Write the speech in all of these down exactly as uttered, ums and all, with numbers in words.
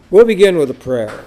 We'll begin with a prayer.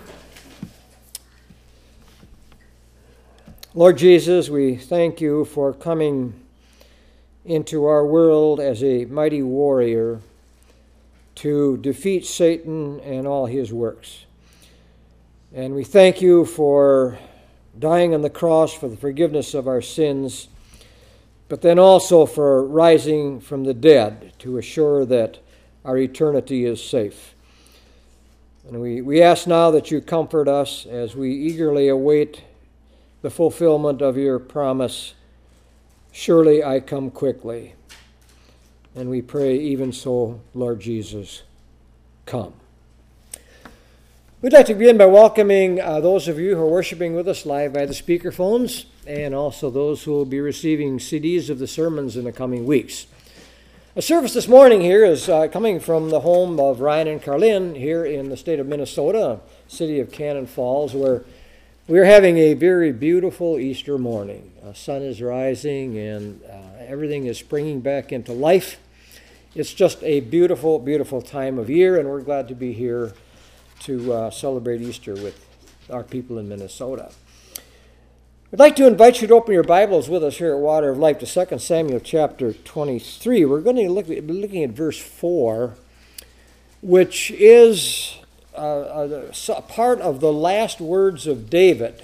Lord Jesus, we thank you for coming into our world as a mighty warrior to defeat Satan and all his works. And we thank you for dying on the cross for the forgiveness of our sins, but then also for rising from the dead to assure that our eternity is safe. And we, we ask now that you comfort us as we eagerly await the fulfillment of your promise, surely I come quickly. And we pray even so, Lord Jesus, come. We'd like to begin by welcoming uh, those of you who are worshiping with us live by the speakerphones, and also those who will be receiving C Ds of the sermons in the coming weeks. A service this morning here is uh, coming from the home of Ryan and Carlin here in the state of Minnesota, city of Cannon Falls, where we're having a very beautiful Easter morning. The sun is rising and uh, everything is springing back into life. It's just a beautiful, beautiful time of year, and we're glad to be here to uh, celebrate Easter with our people in Minnesota. I'd like to invite you to open your Bibles with us here at Water of Life to Second Samuel chapter twenty-three. We're going to look, be looking at verse four, which is uh, a, a part of the last words of David.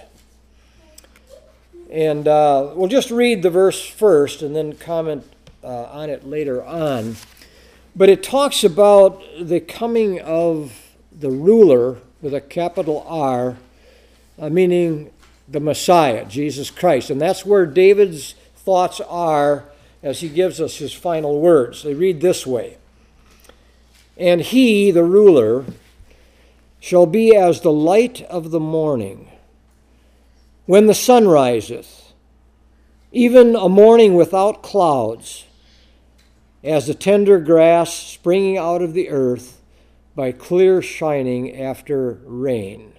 And uh, we'll just read the verse first and then comment uh, on it later on. But it talks about the coming of the ruler with a capital R, uh, meaning the Messiah, Jesus Christ. And that's where David's thoughts are as he gives us his final words. They read this way: "And he, the ruler, shall be as the light of the morning, when the sun riseth, even a morning without clouds, as the tender grass springing out of the earth by clear shining after rain."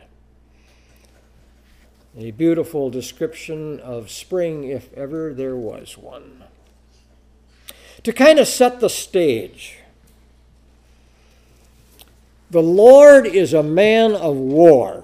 A beautiful description of spring, if ever there was one. To kind of set the stage, the Lord is a man of war.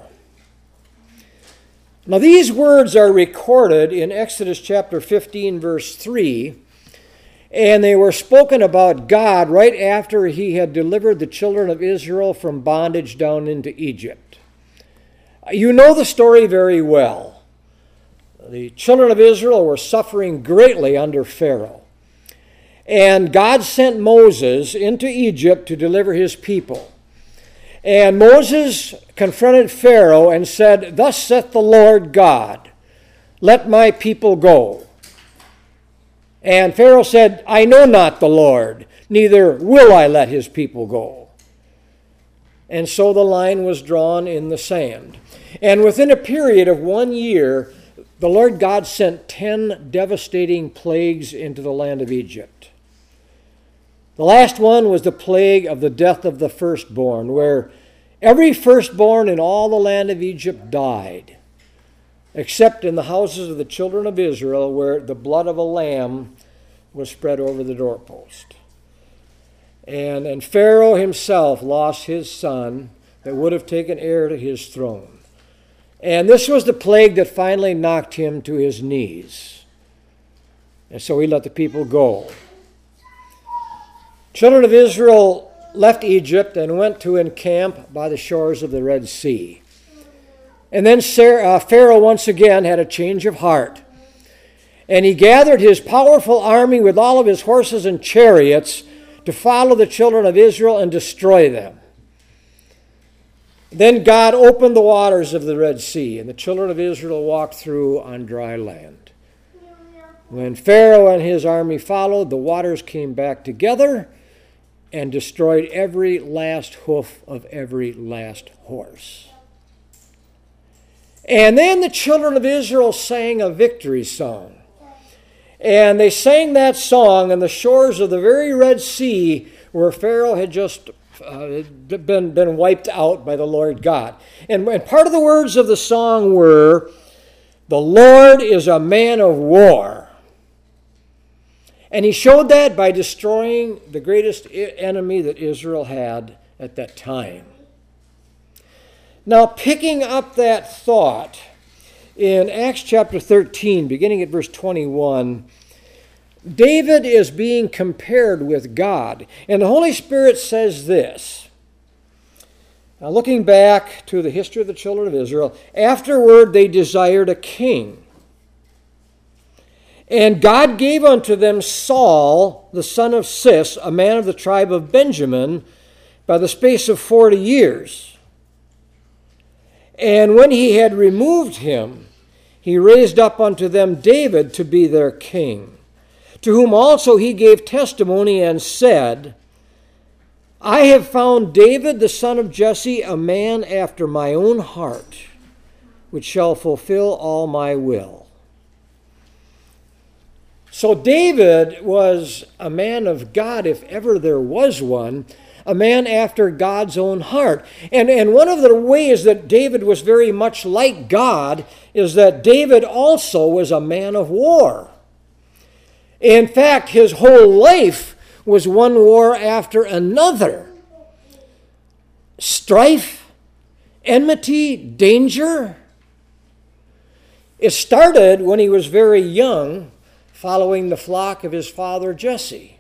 Now these words are recorded in Exodus chapter fifteen, verse three, and they were spoken about God right after he had delivered the children of Israel from bondage down into Egypt. You know the story very well. The children of Israel were suffering greatly under Pharaoh. And God sent Moses into Egypt to deliver his people. And Moses confronted Pharaoh and said, "Thus saith the Lord God, let my people go." And Pharaoh said, "I know not the Lord, neither will I let his people go." And so the line was drawn in the sand. And within a period of one year, the Lord God sent ten devastating plagues into the land of Egypt. The last one was the plague of the death of the firstborn, where every firstborn in all the land of Egypt died, except in the houses of the children of Israel, where the blood of a lamb was spread over the doorpost. And, and Pharaoh himself lost his son that would have taken heir to his throne. And this was the plague that finally knocked him to his knees. And so he let the people go. Children of Israel left Egypt and went to encamp by the shores of the Red Sea. And then Pharaoh once again had a change of heart. And he gathered his powerful army with all of his horses and chariots to follow the children of Israel and destroy them. Then God opened the waters of the Red Sea, and the children of Israel walked through on dry land. When Pharaoh and his army followed, the waters came back together and destroyed every last hoof of every last horse. And then the children of Israel sang a victory song. And they sang that song on the shores of the very Red Sea where Pharaoh had just uh, been, been wiped out by the Lord God. And, and part of the words of the song were, "The Lord is a man of war." And he showed that by destroying the greatest enemy that Israel had at that time. Now, picking up that thought, in Acts chapter thirteen, beginning at verse twenty-one, David is being compared with God. And the Holy Spirit says this. Now, looking back to the history of the children of Israel, afterward they desired a king. And God gave unto them Saul, the son of Cis, a man of the tribe of Benjamin, by the space of forty years. And when he had removed him, he raised up unto them David to be their king, to whom also he gave testimony and said, I have found David the son of Jesse, a man after my own heart, which shall fulfill all my will. So David was a man of God, if ever there was one, a man after God's own heart. And, and one of the ways that David was very much like God is that David also was a man of war. In fact, his whole life was one war after another. Strife, enmity, danger. It started when he was very young, following the flock of his father Jesse.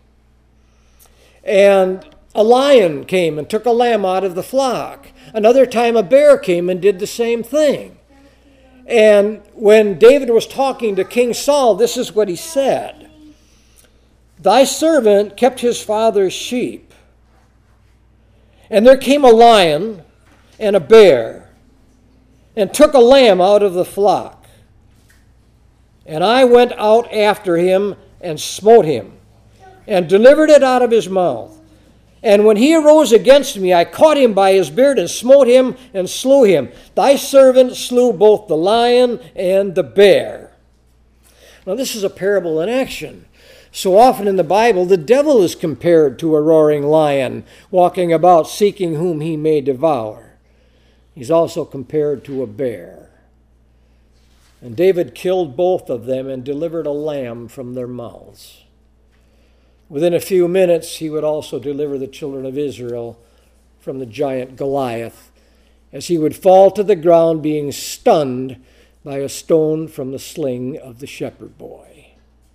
And a lion came and took a lamb out of the flock. Another time a bear came and did the same thing. And when David was talking to King Saul, this is what he said. Thy servant kept his father's sheep. And there came a lion and a bear and took a lamb out of the flock. And I went out after him and smote him and delivered it out of his mouth. And when he arose against me, I caught him by his beard and smote him and slew him. Thy servant slew both the lion and the bear. Now this is a parable in action. So often in the Bible, the devil is compared to a roaring lion, walking about seeking whom he may devour. He's also compared to a bear. And David killed both of them and delivered a lamb from their mouths. Within a few minutes, he would also deliver the children of Israel from the giant Goliath, as he would fall to the ground being stunned by a stone from the sling of the shepherd boy.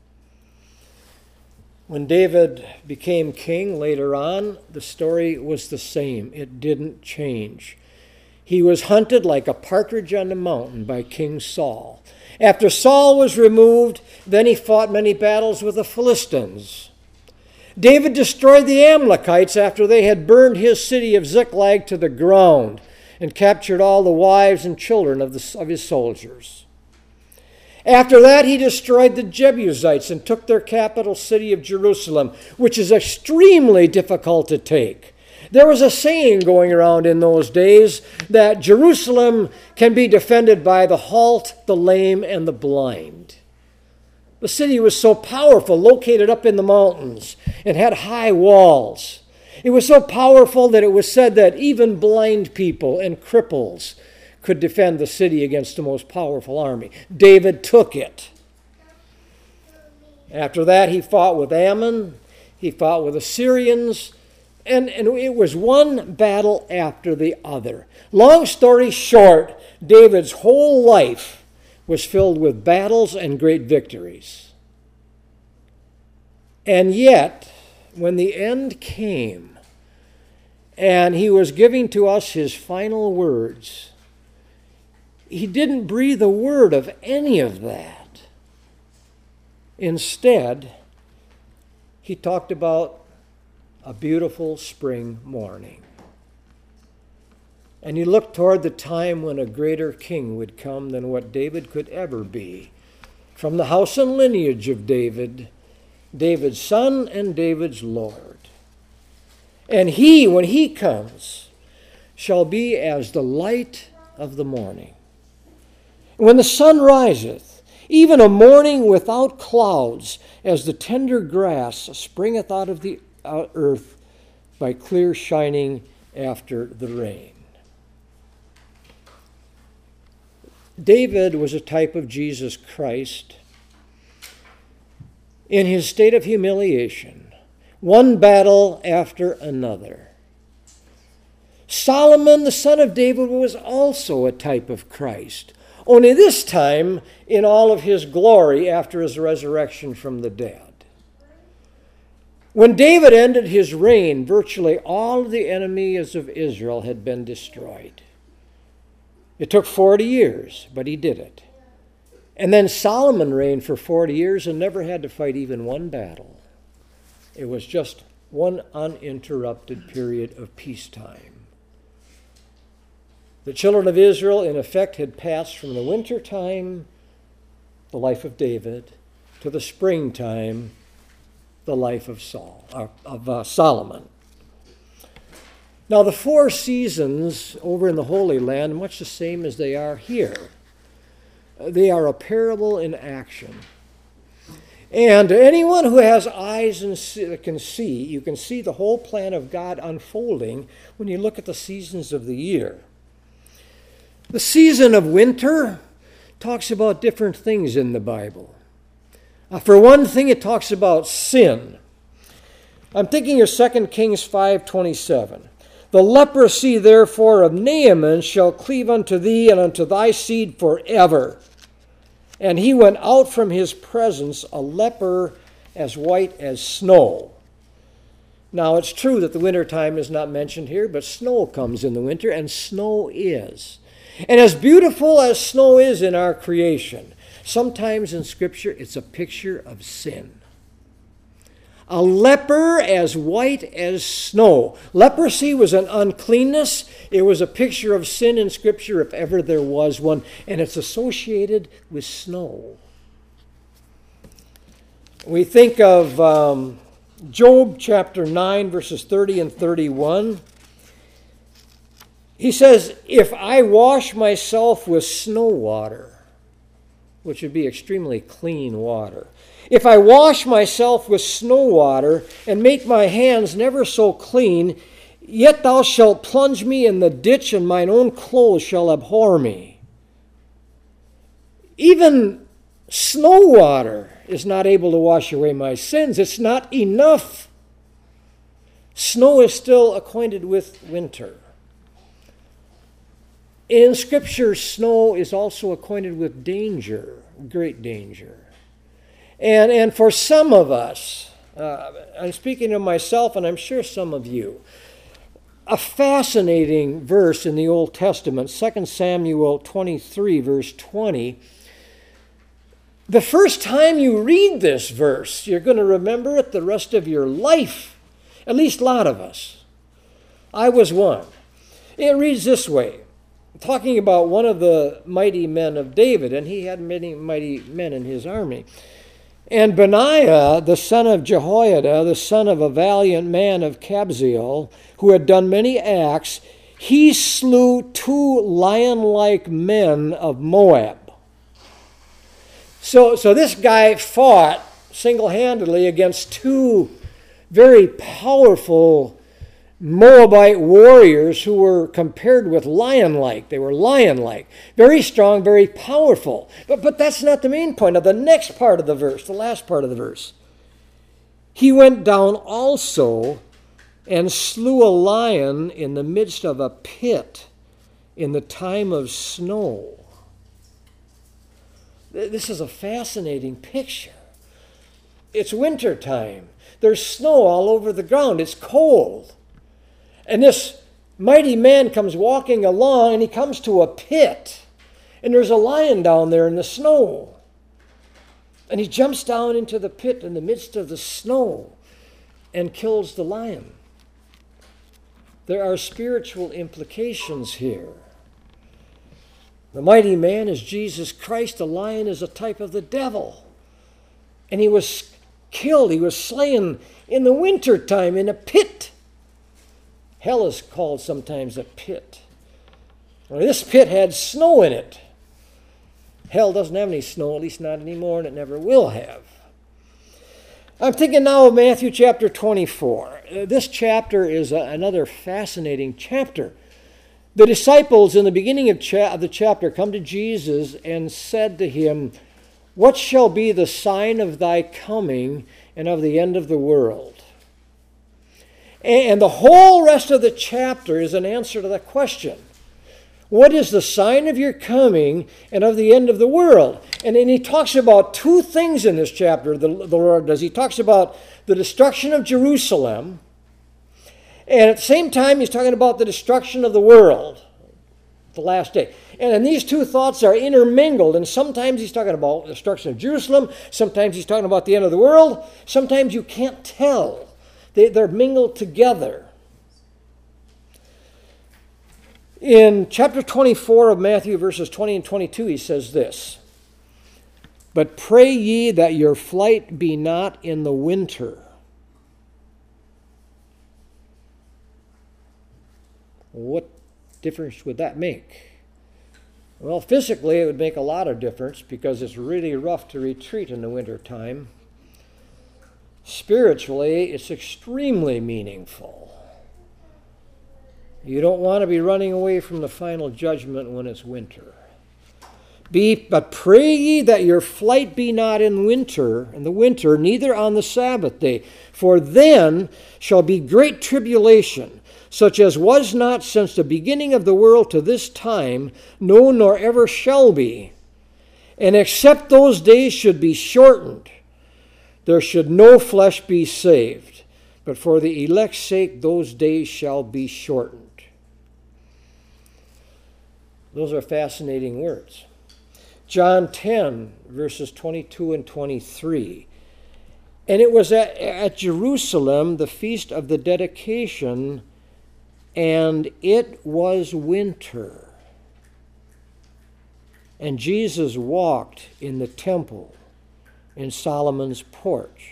When David became king later on, the story was the same. It didn't change. He was hunted like a partridge on the mountain by King Saul. After Saul was removed, then he fought many battles with the Philistines. David destroyed the Amalekites after they had burned his city of Ziklag to the ground and captured all the wives and children of, the, of his soldiers. After that, he destroyed the Jebusites and took their capital city of Jerusalem, which is extremely difficult to take. There was a saying going around in those days that Jerusalem can be defended by the halt, the lame, and the blind. The city was so powerful, located up in the mountains, and had high walls. It was so powerful that it was said that even blind people and cripples could defend the city against the most powerful army. David took it. After that, he fought with Ammon, he fought with the Syrians, and, and it was one battle after the other. Long story short, David's whole life was filled with battles and great victories. And yet, when the end came, and he was giving to us his final words, he didn't breathe a word of any of that. Instead, he talked about a beautiful spring morning. And he looked toward the time when a greater king would come than what David could ever be. From the house and lineage of David, David's son and David's Lord. And he, when he comes, shall be as the light of the morning. When the sun riseth, even a morning without clouds, as the tender grass springeth out of the earth by clear shining after the rain. David was a type of Jesus Christ in his state of humiliation, one battle after another. Solomon, the son of David, was also a type of Christ, only this time in all of his glory after his resurrection from the dead. When David ended his reign, virtually all of the enemies of Israel had been destroyed. It took forty years, but he did it. And then Solomon reigned for forty years and never had to fight even one battle. It was just one uninterrupted period of peacetime. The children of Israel, in effect, had passed from the winter time, the life of David, to the springtime, the life of Saul, uh, of uh, Solomon. Now, the four seasons over in the Holy Land, much the same as they are here. They are a parable in action. And anyone who has eyes and see, can see, you can see the whole plan of God unfolding when you look at the seasons of the year. The season of winter talks about different things in the Bible. Uh, for one thing, it talks about sin. I'm thinking of Second Kings five twenty-seven. The leprosy, therefore, of Naaman shall cleave unto thee and unto thy seed forever. And he went out from his presence a leper as white as snow. Now, it's true that the winter time is not mentioned here, but snow comes in the winter, and snow is. And as beautiful as snow is in our creation, sometimes in Scripture it's a picture of sin. A leper as white as snow. Leprosy was an uncleanness. It was a picture of sin in Scripture if ever there was one, and it's associated with snow. We think of um, Job chapter nine, verses thirty and thirty-one. He says, if I wash myself with snow water, which would be extremely clean water, if I wash myself with snow water and make my hands never so clean, yet thou shalt plunge me in the ditch, and mine own clothes shall abhor me. Even snow water is not able to wash away my sins. It's not enough. Snow is still acquainted with winter. In Scripture, snow is also acquainted with danger, great danger. And, and for some of us, uh, I'm speaking of myself, and I'm sure some of you, a fascinating verse in the Old Testament, Second Samuel twenty-three, verse twenty. The first time you read this verse, you're going to remember it the rest of your life, at least a lot of us. I was one. It reads this way. Talking about one of the mighty men of David, and he had many mighty men in his army. And Benaiah, the son of Jehoiada, the son of a valiant man of Kabzeel, who had done many acts, he slew two lion-like men of Moab. So, so this guy fought single-handedly against two very powerful Moabite warriors who were compared with lion-like. They were lion-like. Very strong, very powerful. But, but that's not the main point of the next part of the verse, the last part of the verse. He went down also and slew a lion in the midst of a pit in the time of snow. This is a fascinating picture. It's winter time. There's snow all over the ground. It's cold. And this mighty man comes walking along, and he comes to a pit. And there's a lion down there in the snow. And he jumps down into the pit in the midst of the snow and kills the lion. There are spiritual implications here. The mighty man is Jesus Christ. The lion is a type of the devil. And he was killed. He was slain in the wintertime in a pit. Hell is called sometimes a pit. Well, this pit had snow in it. Hell doesn't have any snow, at least not anymore, and it never will have. I'm thinking now of Matthew chapter twenty-four. Uh, this chapter is a, another fascinating chapter. The disciples in the beginning of, cha- of the chapter come to Jesus and said to him, "What shall be the sign of thy coming and of the end of the world?" And the whole rest of the chapter is an answer to that question. What is the sign of your coming and of the end of the world? And then he talks about two things in this chapter, the, the Lord does. He talks about the destruction of Jerusalem, and at the same time he's talking about the destruction of the world, the last day. And, and these two thoughts are intermingled, and sometimes he's talking about the destruction of Jerusalem, sometimes he's talking about the end of the world, sometimes you can't tell. They, they're mingled together. In chapter twenty-four of Matthew, verses twenty and twenty-two, he says this, "But pray ye that your flight be not in the winter." What difference would that make? Well, physically it would make a lot of difference because it's really rough to retreat in the winter time. Spiritually, it's extremely meaningful. You don't want to be running away from the final judgment when it's winter. Be, but pray ye that your flight be not in winter, in the winter, neither on the Sabbath day. For then shall be great tribulation, such as was not since the beginning of the world to this time, no, nor ever shall be. And except those days should be shortened, there should no flesh be saved. But for the elect's sake, those days shall be shortened. Those are fascinating words. John ten, verses twenty-two and twenty-three. "And it was at, at Jerusalem, the feast of the dedication, and it was winter. And Jesus walked in the temple in Solomon's porch."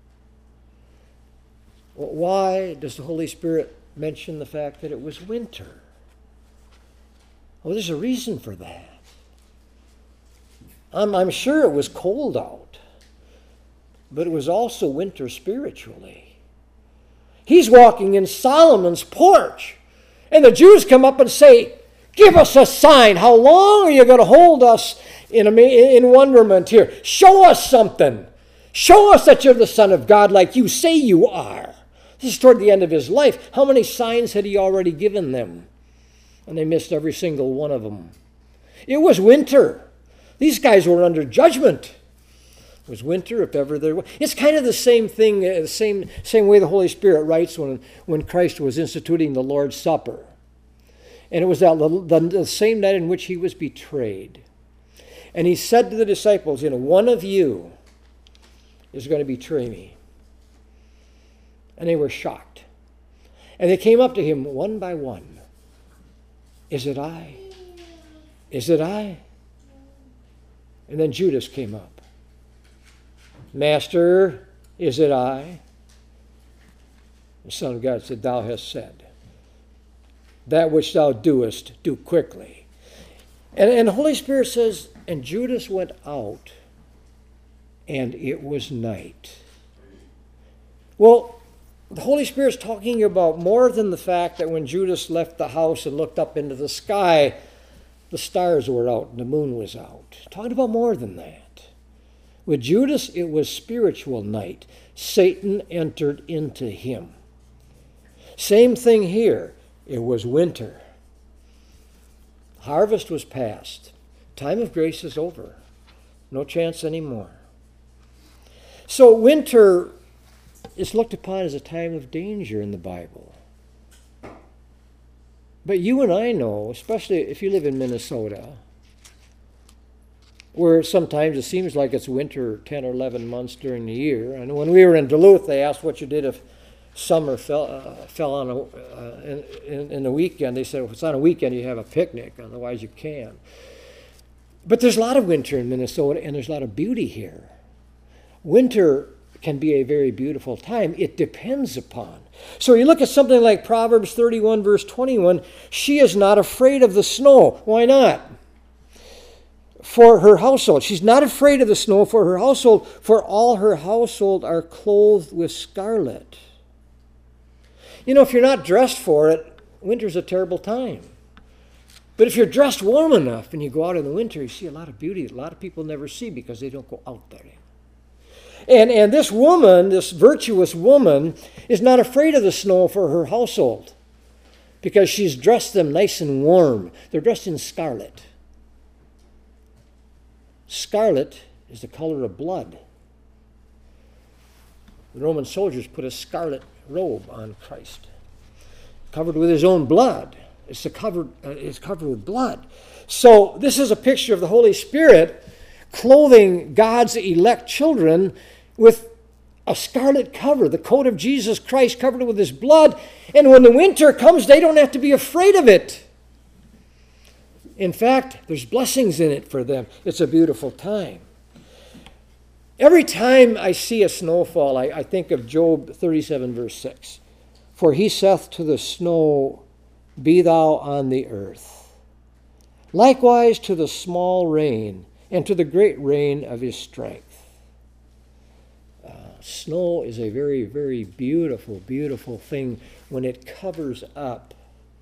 Why does the Holy Spirit mention the fact that it was winter? Well, there's a reason for that. I'm, I'm sure it was cold out, but it was also winter spiritually. He's walking in Solomon's porch, and the Jews come up and say, "Give us a sign. How long are you going to hold us in, in wonderment here? Show us something. Show us that you're the Son of God like you say you are." This is toward the end of his life. How many signs had he already given them? And they missed every single one of them. It was winter. These guys were under judgment. It was winter, if ever there was. It's kind of the same thing, the same, same way the Holy Spirit writes when, when Christ was instituting the Lord's Supper. And it was that the, the same night in which he was betrayed. And he said to the disciples, you know, "One of you is going to betray me." And they were shocked. And they came up to him one by one. "Is it I? Is it I?" And then Judas came up. "Master, is it I?" The Son of God said, "Thou hast said. That which thou doest, do quickly." And, and the Holy Spirit says, "And Judas went out, and it was night." Well, the Holy Spirit's talking about more than the fact that when Judas left the house and looked up into the sky, the stars were out and the moon was out. Talking about more than that. With Judas, it was spiritual night. Satan entered into him. Same thing here. It was winter. Harvest was past. Time of grace is over. No chance anymore. So winter is looked upon as a time of danger in the Bible. But you and I know, especially if you live in Minnesota, where sometimes it seems like it's winter ten or eleven months during the year. And when we were in Duluth, they asked what you did if summer fell, uh, fell on a, uh, in, in, in the weekend. They said, if it's on a weekend, you have a picnic. Otherwise, you can. But there's a lot of winter in Minnesota, and there's a lot of beauty here. Winter can be a very beautiful time. It depends upon. So you look at something like Proverbs thirty-one, verse twenty-one, "She is not afraid of the snow." Why not? For her household. She's not afraid of the snow for her household, for all her household are clothed with scarlet. You know, if you're not dressed for it, winter's a terrible time. But if you're dressed warm enough and you go out in the winter, you see a lot of beauty a lot of people never see because they don't go out there. And, and this woman, this virtuous woman, is not afraid of the snow for her household because she's dressed them nice and warm. They're dressed in scarlet. Scarlet is the color of blood. The Roman soldiers put a scarlet robe on Christ, covered with his own blood. It's covered, uh, it's covered with blood. So this is a picture of the Holy Spirit clothing God's elect children with a scarlet cover, the coat of Jesus Christ covered with his blood. And when the winter comes, they don't have to be afraid of it. In fact, there's blessings in it for them. It's a beautiful time. Every time I see a snowfall, I, I think of Job thirty-seven, verse six. For he saith to the snow, Be thou on the earth. Likewise to the small rain, and to the great rain of his strength. Uh, snow is a very, very beautiful, beautiful thing when it covers up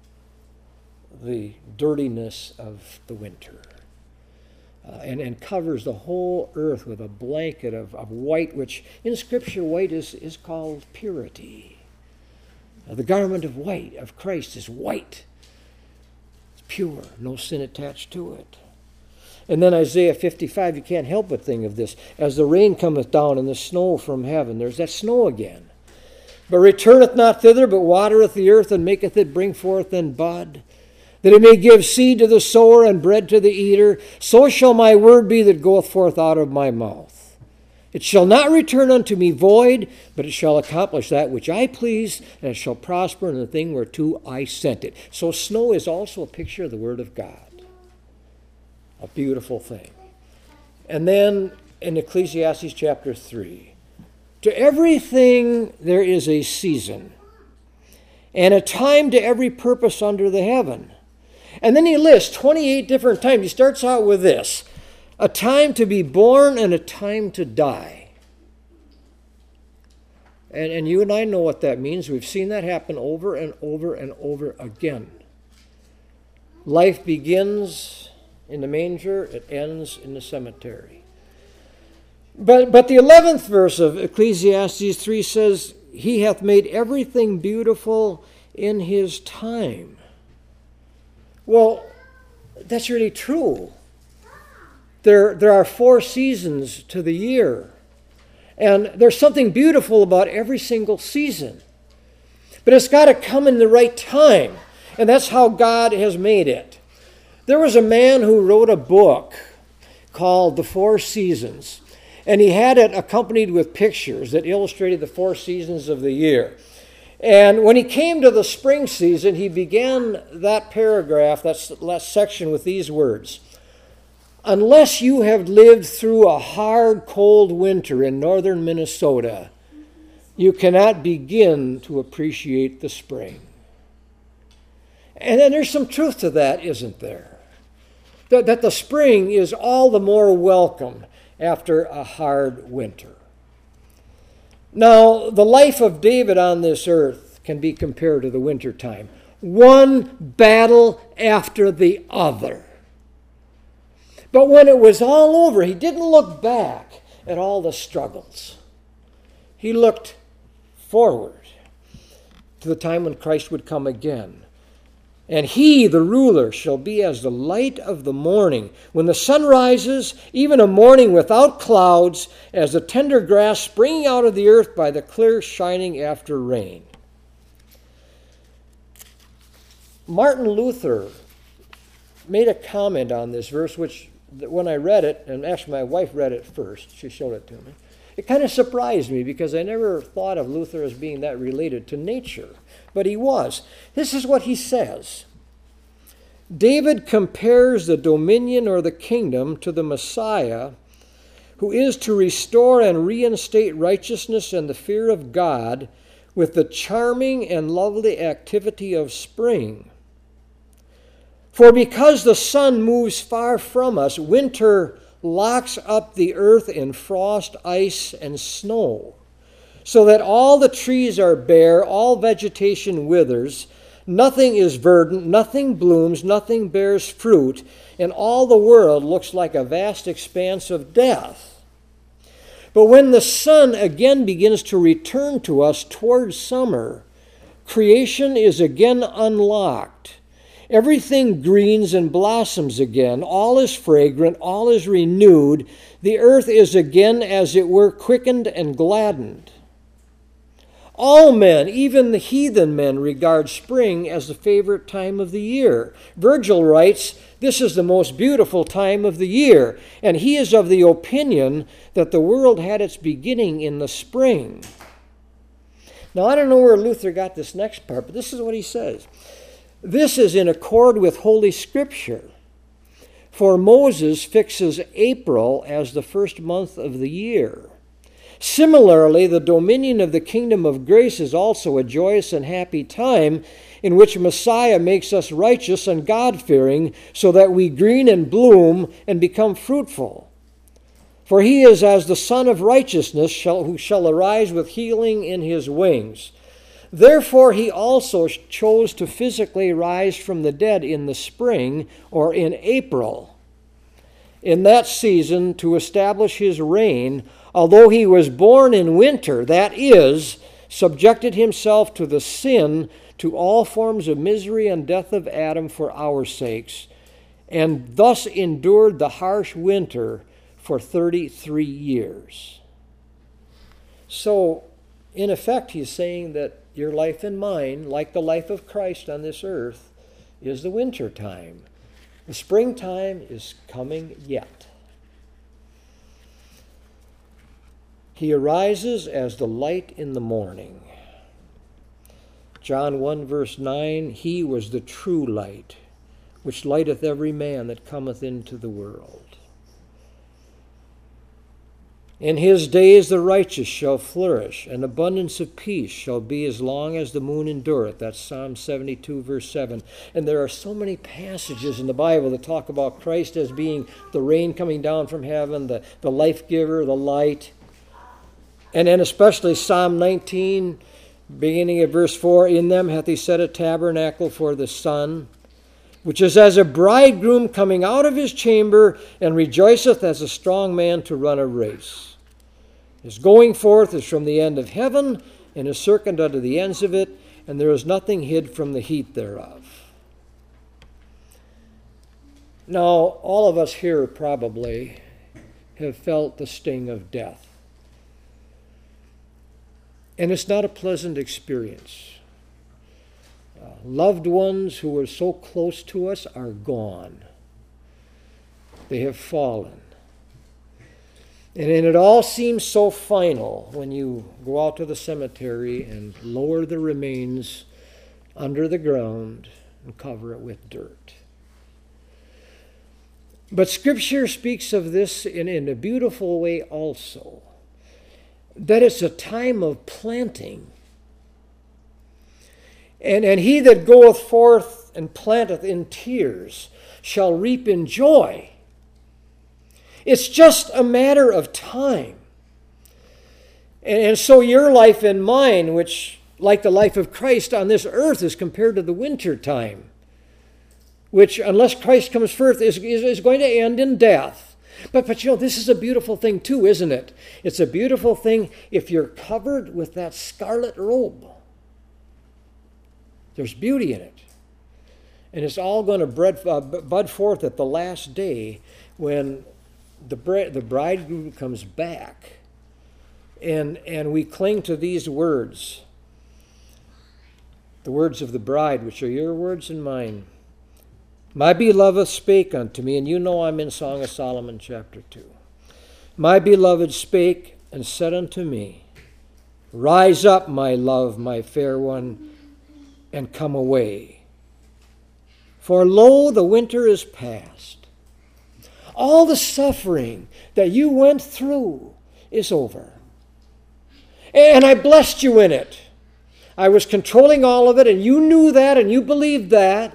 the dirtiness of the winter. Uh, and, and covers the whole earth with a blanket of, of white, which in Scripture, white is, is called purity. Uh, the garment of white, of Christ, is white. It's pure, no sin attached to it. And then Isaiah fifty-five, you can't help but think of this. As the rain cometh down and the snow from heaven, there's that snow again. But returneth not thither, but watereth the earth, and maketh it bring forth and bud, that it may give seed to the sower and bread to the eater. So shall my word be that goeth forth out of my mouth. It shall not return unto me void, but it shall accomplish that which I please, and it shall prosper in the thing whereto I sent it. So snow is also a picture of the word of God. A beautiful thing. And then in Ecclesiastes chapter three, to everything there is a season, and a time to every purpose under the heaven. And then he lists twenty-eight different times. He starts out with this: a time to be born and a time to die. And, and you and I know what that means. We've seen that happen over and over and over again. Life begins in the manger, it ends in the cemetery. But, but the eleventh verse of Ecclesiastes three says, He hath made everything beautiful in his time. Well, that's really true. There, there are four seasons to the year. And there's something beautiful about every single season. But it's got to come in the right time. And that's how God has made it. There was a man who wrote a book called The Four Seasons. And he had it accompanied with pictures that illustrated the four seasons of the year. And when he came to the spring season, he began that paragraph, that last section, with these words: Unless you have lived through a hard, cold winter in northern Minnesota, you cannot begin to appreciate the spring. And then there's some truth to that, isn't there? That, that the spring is all the more welcome after a hard winter. Now, the life of David on this earth can be compared to the winter time. One battle after the other. But when it was all over, he didn't look back at all the struggles. He looked forward to the time when Christ would come again. And he, the ruler, shall be as the light of the morning, when the sun rises, even a morning without clouds, as the tender grass springing out of the earth by the clear shining after rain. Martin Luther made a comment on this verse, which when I read it, and actually my wife read it first, she showed it to me, it kind of surprised me because I never thought of Luther as being that related to nature. But he was. This is what he says. David compares the dominion or the kingdom to the Messiah, who is to restore and reinstate righteousness and the fear of God with the charming and lovely activity of spring. For because the sun moves far from us, winter locks up the earth in frost, ice, and snow, so that all the trees are bare, all vegetation withers, nothing is verdant, nothing blooms, nothing bears fruit, and all the world looks like a vast expanse of death. But when the sun again begins to return to us towards summer, creation is again unlocked. Everything greens and blossoms again. All is fragrant. All is renewed. The earth is again, as it were, quickened and gladdened. All men, even the heathen men, regard spring as the favorite time of the year. Virgil writes, "This is the most beautiful time of the year," and he is of the opinion that the world had its beginning in the spring. Now, I don't know where Luther got this next part, but this is what he says. This is in accord with Holy Scripture. For Moses fixes April as the first month of the year. Similarly, the dominion of the kingdom of grace is also a joyous and happy time in which Messiah makes us righteous and God-fearing so that we green and bloom and become fruitful. For he is as the Son of righteousness shall, who shall arise with healing in his wings. Therefore he also chose to physically rise from the dead in the spring or in April, in that season to establish his reign, although he was born in winter, that is, subjected himself to the sin, to all forms of misery and death of Adam for our sakes, and thus endured the harsh winter for thirty-three years. So, in effect, he's saying that your life and mine, like the life of Christ on this earth, is the winter time. The springtime is coming yet. He arises as the light in the morning. John one verse nine, he was the true light, which lighteth every man that cometh into the world. In his days the righteous shall flourish, and abundance of peace shall be as long as the moon endureth. That's Psalm seventy-two, verse seven. And there are so many passages in the Bible that talk about Christ as being the rain coming down from heaven, the, the life giver, the light. And then especially Psalm nineteen, beginning at verse four, in them hath he set a tabernacle for the sun, which is as a bridegroom coming out of his chamber, and rejoiceth as a strong man to run a race. His going forth is from the end of heaven, and is circuit unto the ends of it, and there is nothing hid from the heat thereof. Now, all of us here probably have felt the sting of death. And it's not a pleasant experience. Uh, loved ones who were so close to us are gone. They have fallen. And, and it all seems so final when you go out to the cemetery and lower the remains under the ground and cover it with dirt. But Scripture speaks of this in, in a beautiful way also, that it's a time of planting. And, and he that goeth forth and planteth in tears shall reap in joy. It's just a matter of time. And, and so your life and mine, which, like the life of Christ on this earth, is compared to the winter time, which, unless Christ comes first, is, is, is going to end in death. But, but you know, this is a beautiful thing too, isn't it? It's a beautiful thing if you're covered with that scarlet robe. There's beauty in it. And it's all going to bud, uh, bud forth at the last day when the, the bridegroom comes back. And, and we cling to these words, the words of the bride, which are your words and mine. My beloved spake unto me, and you know I'm in Song of Solomon chapter two. My beloved spake and said unto me, rise up, my love, my fair one, and come away. For lo, the winter is past. All the suffering that you went through is over. And I blessed you in it. I was controlling all of it, and you knew that, and you believed that.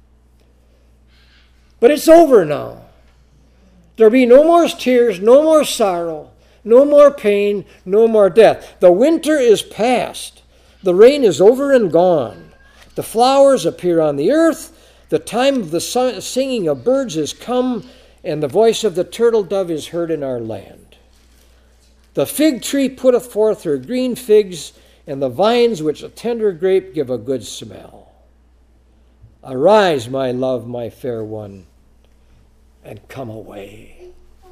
But it's over now. There'll be no more tears, no more sorrow, no more pain, no more death. The winter is past. The rain is over and gone. The flowers appear on the earth. The time of the singing of birds is come, and the voice of the turtle dove is heard in our land. The fig tree putteth forth her green figs, and the vines which a tender grape give a good smell. Arise, my love, my fair one, and come away.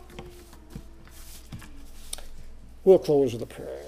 We'll close with a prayer.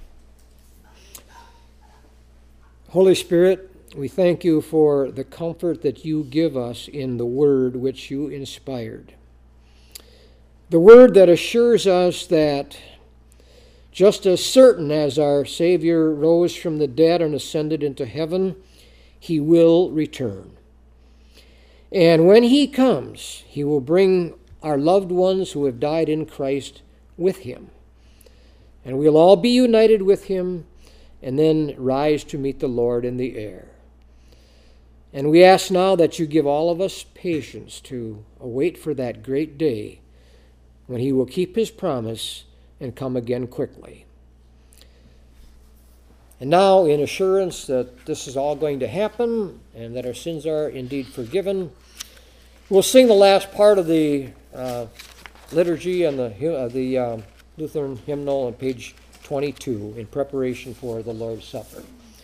Holy Spirit, we thank you for the comfort that you give us in the word which you inspired. The word that assures us that just as certain as our Savior rose from the dead and ascended into heaven, he will return. And when he comes, he will bring our loved ones who have died in Christ with him. And we'll all be united with him and then rise to meet the Lord in the air. And we ask now that you give all of us patience to await for that great day when he will keep his promise and come again quickly. And now, in assurance that this is all going to happen and that our sins are indeed forgiven, we'll sing the last part of the uh, liturgy and the, uh, the uh, Lutheran hymnal on page twenty-two in preparation for the Lord's Supper.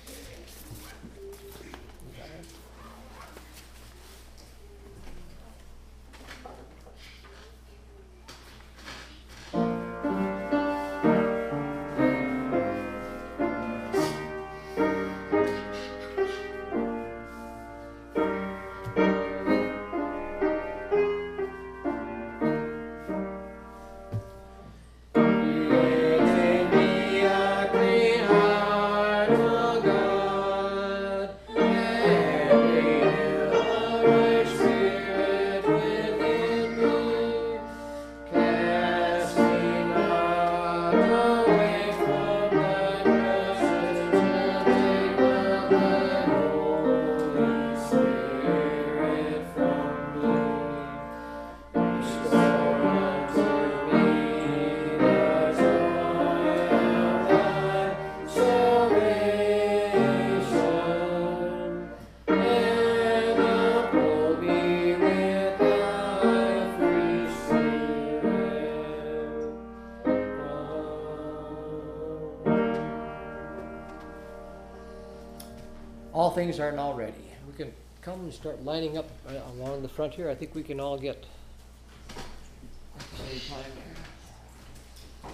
All things are now ready. We can come and start lining up uh, along the front here. I think we can all get at the same time here.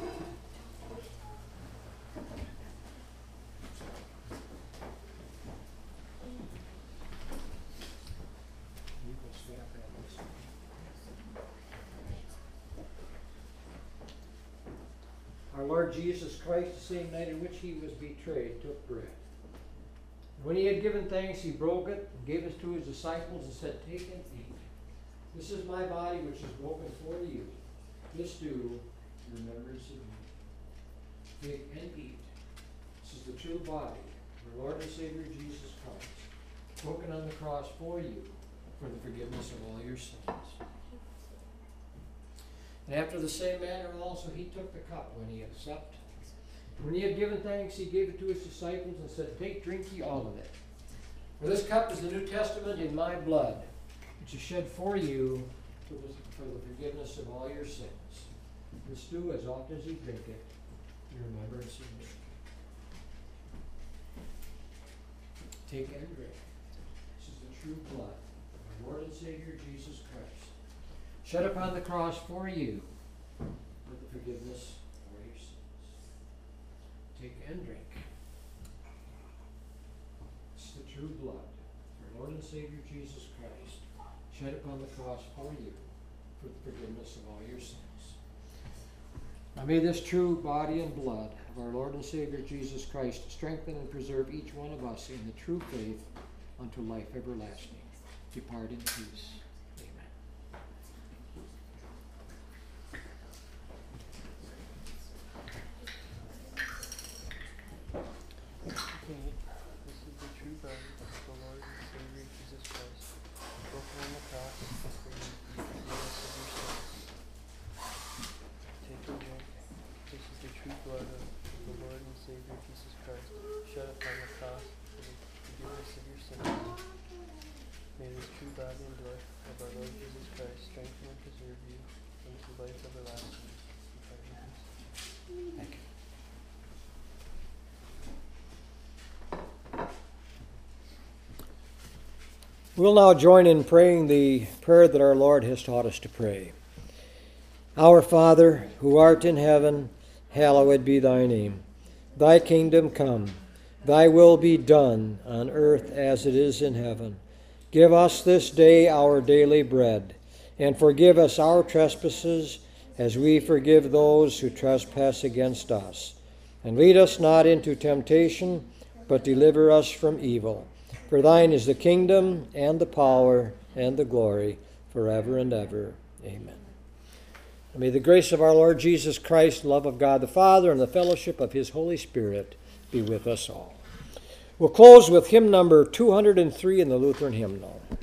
You can stay up there. Our Lord Jesus Christ, the same night in which he was betrayed, took bread. When he had given thanks, he broke it and gave it to his disciples and said, "Take and eat. This is my body which is broken for you. This do in remembrance of me." Take and eat. This is the true body of our Lord and Savior Jesus Christ, broken on the cross for you for the forgiveness of all your sins. And after the same manner also he took the cup when he had supped. When he had given thanks, he gave it to his disciples and said, "Take, drink ye all of it. For this cup is the New Testament in my blood, which is shed for you for the forgiveness of all your sins. This do as often as you drink it in remembrance of me." Take and drink. This is the true blood of our Lord and Savior Jesus Christ, shed upon the cross for you for the forgiveness of your sins. Take and drink. This is the true blood of our Lord and Savior Jesus Christ, shed upon the cross for you for the forgiveness of all your sins. Now may this true body and blood of our Lord and Savior Jesus Christ strengthen and preserve each one of us in the true faith unto life everlasting. Depart in peace. We'll now join in praying the prayer that our Lord has taught us to pray. Our Father, who art in heaven, hallowed be thy name. Thy kingdom come, thy will be done on earth as it is in heaven. Give us this day our daily bread, and forgive us our trespasses as we forgive those who trespass against us. And lead us not into temptation, but deliver us from evil. For thine is the kingdom, and the power, and the glory, forever and ever. Amen. And may the grace of our Lord Jesus Christ, the love of God the Father, and the fellowship of his Holy Spirit be with us all. We'll close with hymn number two hundred three in the Lutheran hymnal.